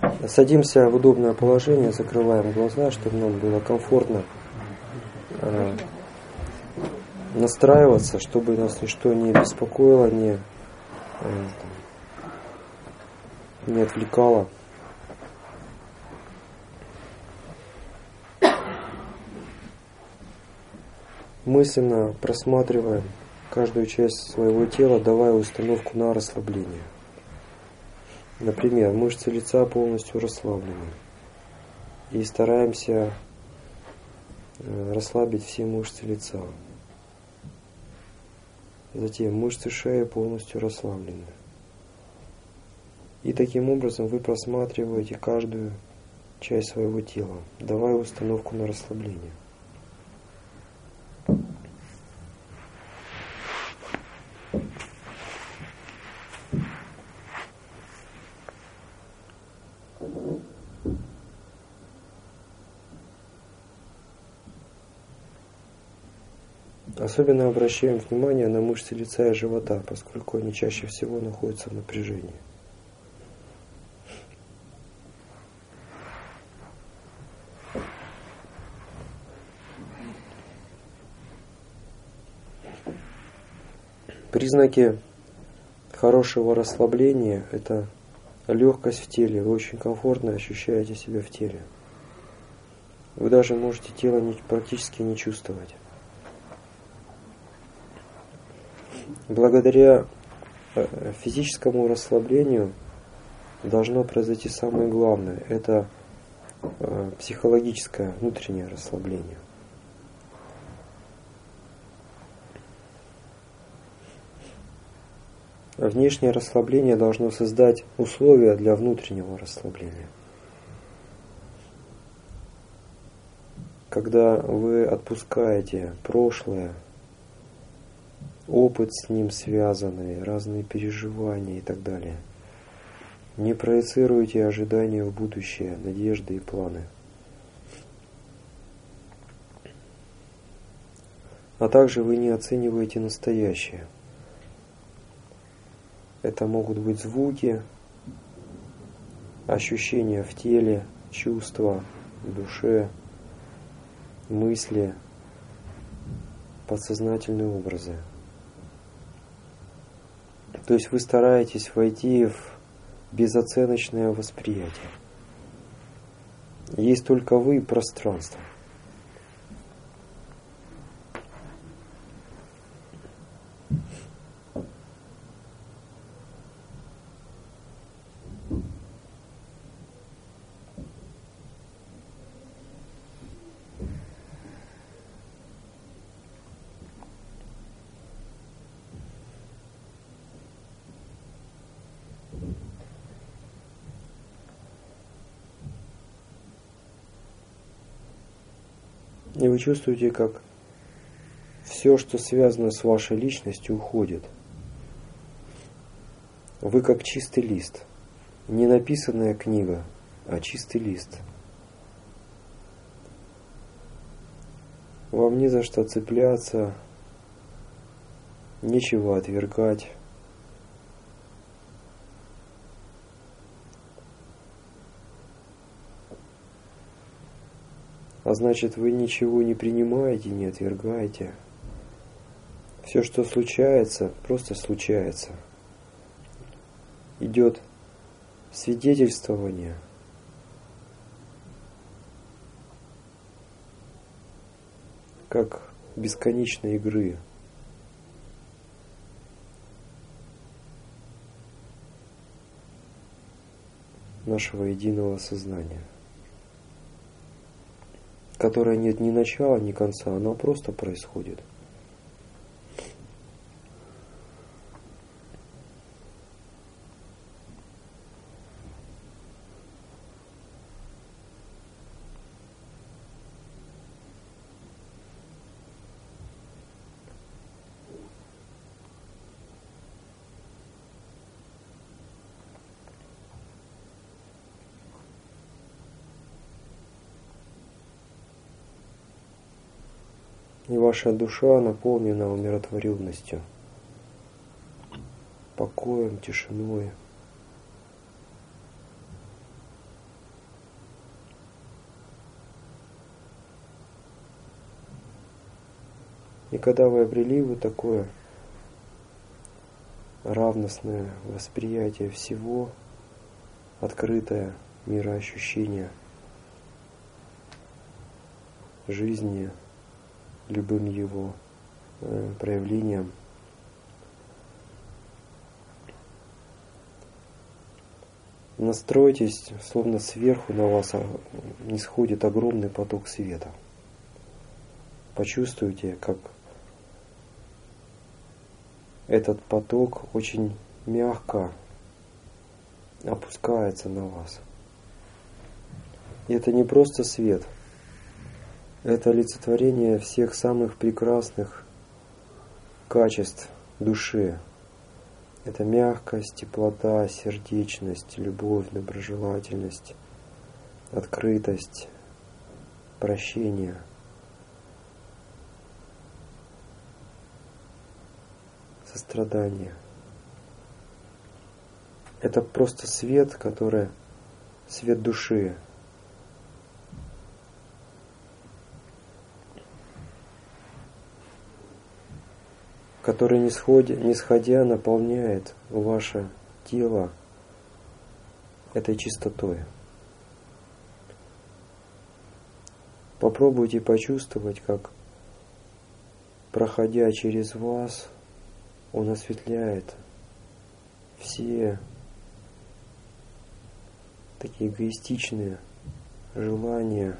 Садимся в удобное положение, закрываем глаза, чтобы нам было комфортно настраиваться, чтобы нас ничто не беспокоило, не отвлекало. Мысленно просматриваем каждую часть своего тела, давая установку на расслабление. Например, мышцы лица полностью расслаблены. И стараемся расслабить все мышцы лица. Затем мышцы шеи полностью расслаблены. И таким образом вы просматриваете каждую часть своего тела, давая установку на расслабление. Особенно обращаем внимание на мышцы лица и живота, поскольку они чаще всего находятся в напряжении. Признаки хорошего расслабления – это легкость в теле. Вы очень комфортно ощущаете себя в теле. Вы даже можете тело практически не чувствовать. Благодаря физическому расслаблению должно произойти самое главное. Это психологическое, внутреннее расслабление. Внешнее расслабление должно создать условия для внутреннего расслабления. Когда вы отпускаете прошлое, опыт с ним связанный, разные переживания и так далее, не проецируйте ожидания в будущее, надежды и планы. А также вы не оцениваете настоящее. Это могут быть звуки, ощущения в теле, чувства в душе, мысли, подсознательные образы. То есть вы стараетесь войти в безоценочное восприятие. Есть только вы и пространство. И вы чувствуете, как все, что связано с вашей личностью, уходит. Вы как чистый лист. Не написанная книга, а чистый лист. Вам не за что цепляться, нечего отвергать. А значит, вы ничего не принимаете, не отвергаете. Все, что случается, просто случается. Идет свидетельствование. Как бесконечной игры. Нашего единого сознания, которое нет ни начала, ни конца, оно просто происходит. И ваша душа наполнена умиротворенностью, покоем, тишиной. И когда вы обрели вот такое равностное восприятие всего, открытое мироощущение жизни, любым его проявлением, настройтесь, словно сверху на вас нисходит огромный поток света. Почувствуйте, как этот поток очень мягко опускается на вас. И это не просто свет, это олицетворение всех самых прекрасных качеств души. Это мягкость, теплота, сердечность, любовь, доброжелательность, открытость, прощение. Сострадание. Это просто свет, свет души. Который, нисходя, наполняет ваше тело этой чистотой. Попробуйте почувствовать, как, проходя через вас, он осветляет все такие эгоистичные желания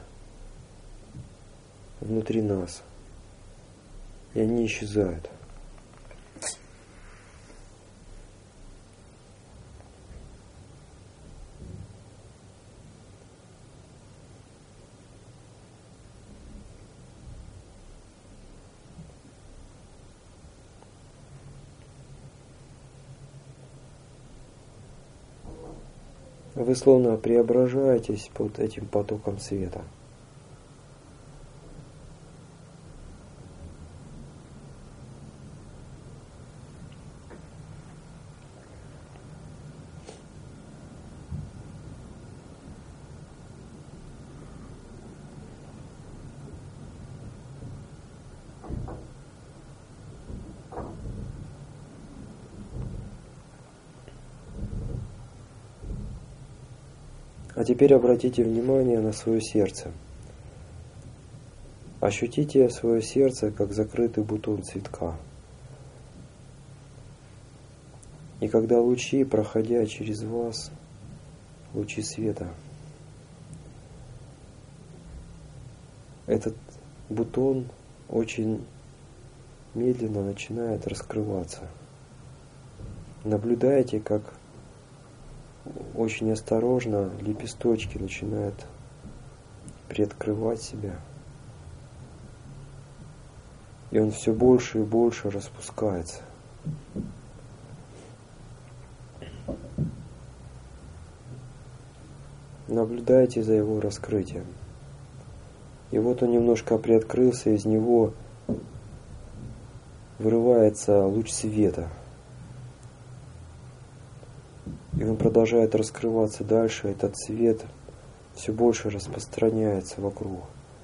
внутри нас. И они исчезают. Вы словно преображаетесь под этим потоком света. А теперь обратите внимание на свое сердце. Ощутите свое сердце, как закрытый бутон цветка. И когда лучи, проходя через вас, лучи света, этот бутон очень медленно начинает раскрываться. Наблюдайте, как очень осторожно лепесточки начинают приоткрывать себя. И он все больше и больше распускается. Наблюдайте за его раскрытием. И вот он немножко приоткрылся, из него вырывается луч света. И он продолжает раскрываться дальше, этот свет все больше распространяется вокруг.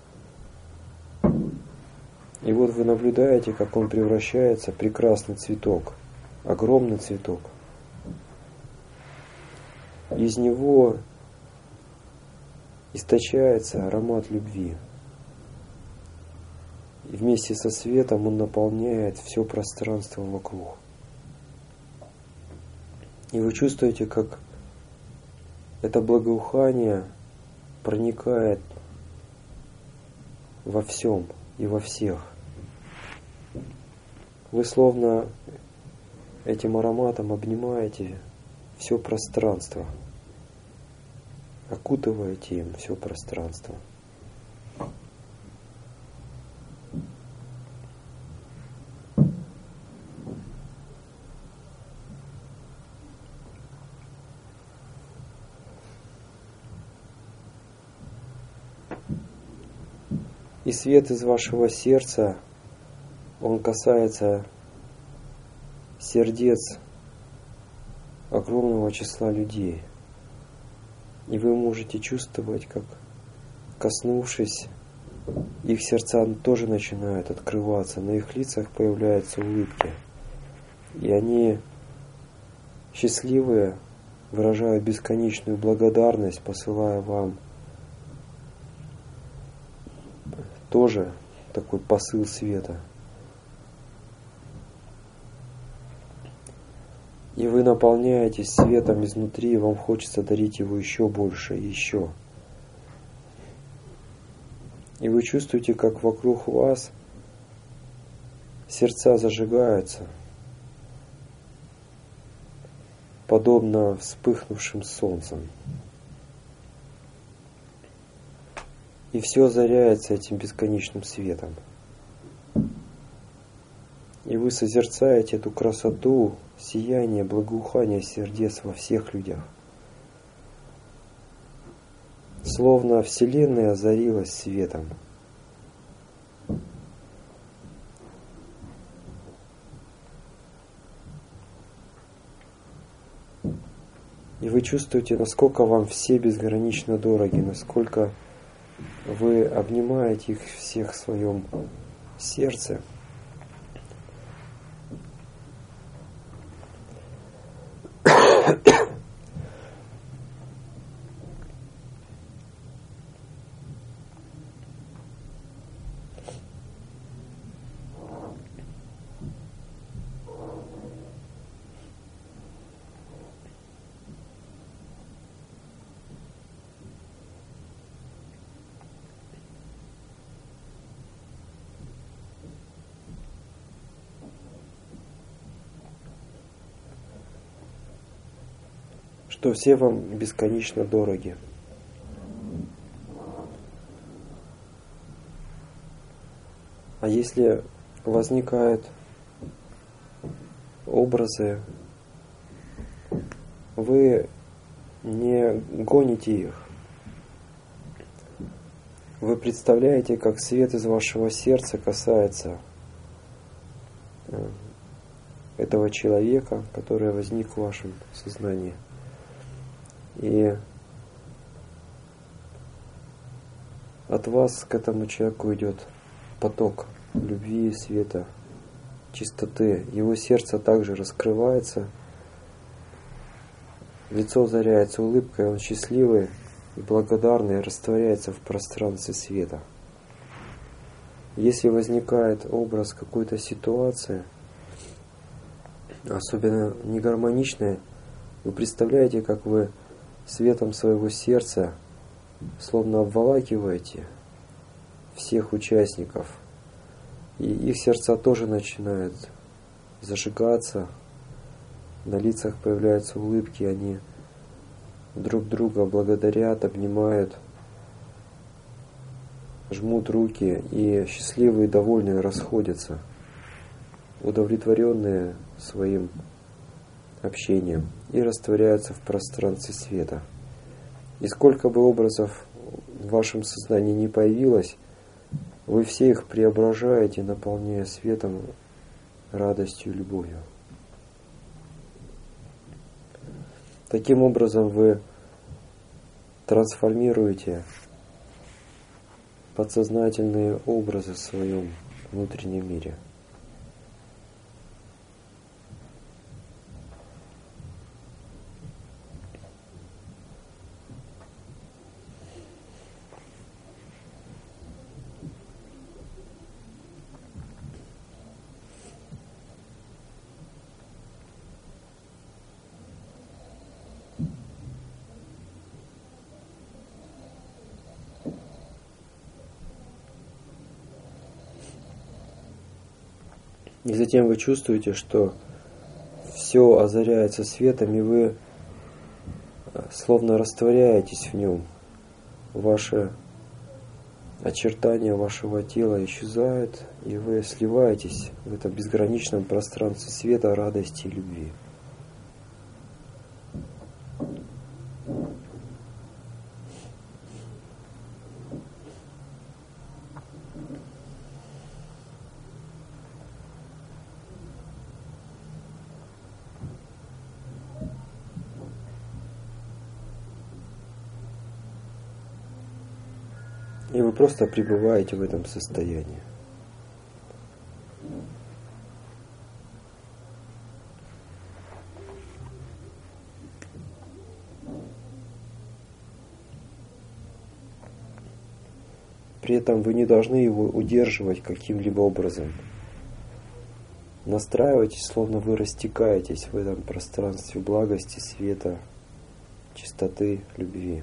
И вот вы наблюдаете, как он превращается в прекрасный цветок, огромный цветок. Из него источается аромат любви. И вместе со светом он наполняет все пространство вокруг. И вы чувствуете, как это благоухание проникает во всем и во всех. Вы словно этим ароматом обнимаете все пространство, окутываете им все пространство. И свет из вашего сердца, он касается сердец огромного числа людей. И вы можете чувствовать, как, коснувшись их сердца тоже начинают открываться, на их лицах появляются улыбки. И они счастливые, выражают бесконечную благодарность, посылая вам тоже такой посыл света. И вы наполняетесь светом изнутри, и вам хочется дарить его еще больше и еще. И вы чувствуете, как вокруг вас сердца зажигаются, подобно вспыхнувшим солнцем. И все озаряется этим бесконечным светом. И вы созерцаете эту красоту, сияние, благоухание сердец во всех людях. Словно Вселенная озарилась светом. И вы чувствуете, насколько вам все безгранично дороги, насколько вы обнимаете их всех в своем сердце. Что все вам бесконечно дороги. А если возникают образы, вы не гоните их. Вы представляете, как свет из вашего сердца касается этого человека, который возник в вашем сознании. И от вас к этому человеку идет поток любви, света, чистоты. Его сердце также раскрывается, лицо озаряется улыбкой, он счастливый и благодарный, растворяется в пространстве света. Если возникает образ какой-то ситуации, особенно негармоничной, вы представляете, как вы светом своего сердца словно обволакиваете всех участников, и их сердца тоже начинают зажигаться, на лицах появляются улыбки, они друг друга благодарят, обнимают, жмут руки, и счастливые и довольные расходятся, удовлетворенные своим общением, и растворяются в пространстве света. И сколько бы образов в вашем сознании не появилось, вы все их преображаете, наполняя светом, радостью, любовью. Таким образом вы трансформируете подсознательные образы в своем внутреннем мире. И затем вы чувствуете, что все озаряется светом, и вы словно растворяетесь в нем. Ваши очертания вашего тела исчезают, и вы сливаетесь в этом безграничном пространстве света, радости и любви. И вы просто пребываете в этом состоянии. При этом вы не должны его удерживать каким-либо образом. Настраивайтесь, словно вы растекаетесь в этом пространстве благости, света, чистоты, любви.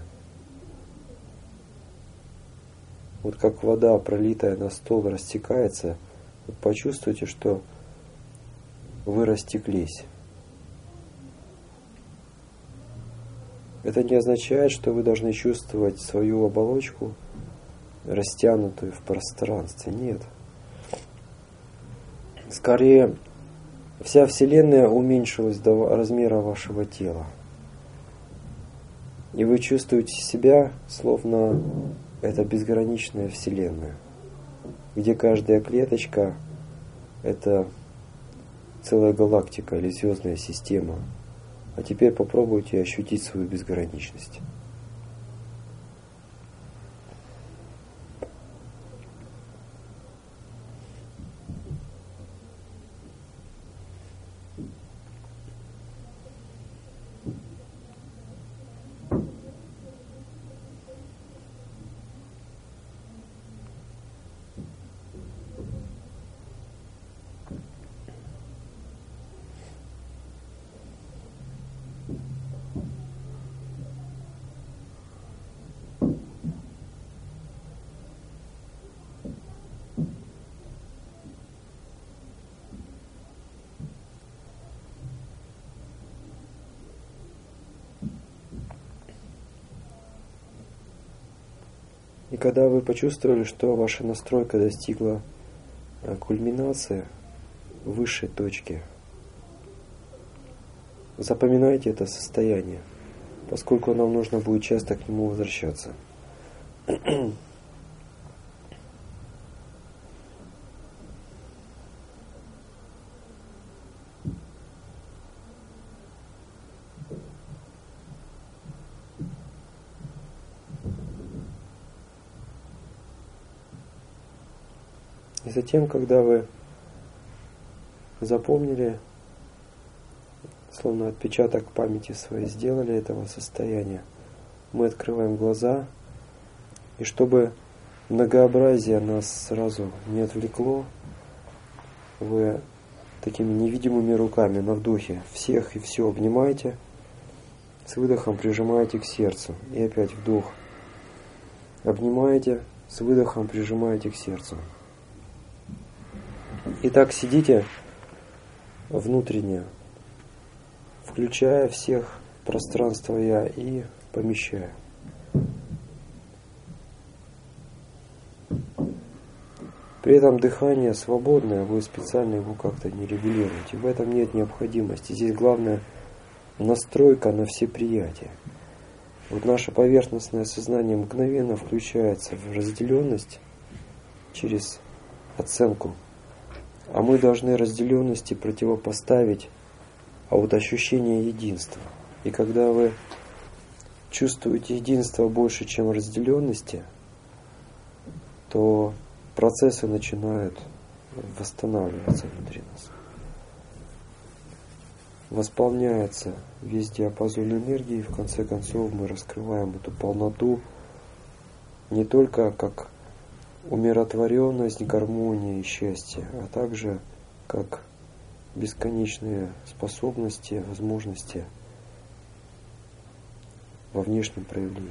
Вот как вода, пролитая на стол, растекается, вот почувствуйте, что вы растеклись. Это не означает, что вы должны чувствовать свою оболочку растянутую в пространстве. Нет. Скорее, вся Вселенная уменьшилась до размера вашего тела. И вы чувствуете себя, словно это безграничная Вселенная, где каждая клеточка – это целая галактика или звездная система. А теперь попробуйте ощутить свою безграничность. И когда вы почувствовали, что ваша настройка достигла кульминации, высшей точки, запоминайте это состояние, поскольку нам нужно будет часто к нему возвращаться. И затем, когда вы запомнили, словно отпечаток памяти своей сделали этого состояния, мы открываем глаза, и чтобы многообразие нас сразу не отвлекло, вы такими невидимыми руками на вдохе всех и все обнимаете, с выдохом прижимаете к сердцу, и опять вдох. Обнимаете, с выдохом прижимаете к сердцу. И так сидите внутренне, включая всех пространство «Я» и помещая. При этом дыхание свободное, вы специально его как-то не регулируете. В этом нет необходимости. Здесь главное настройка на всеприятие. Вот наше поверхностное сознание мгновенно включается в разделенность через оценку. А мы должны разделенности противопоставить ощущение единства. И когда вы чувствуете единство больше, чем разделенности, то процессы начинают восстанавливаться внутри нас. Восполняется весь диапазон энергии, и в конце концов мы раскрываем эту полноту не только как умиротворенность, гармония и счастье, а также как бесконечные способности, возможности во внешнем проявлении.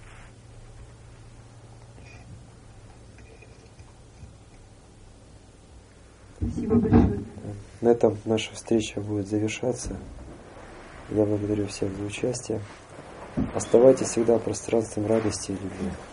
Спасибо большое. На этом наша встреча будет завершаться. Я благодарю всех за участие. Оставайтесь всегда пространством радости и любви.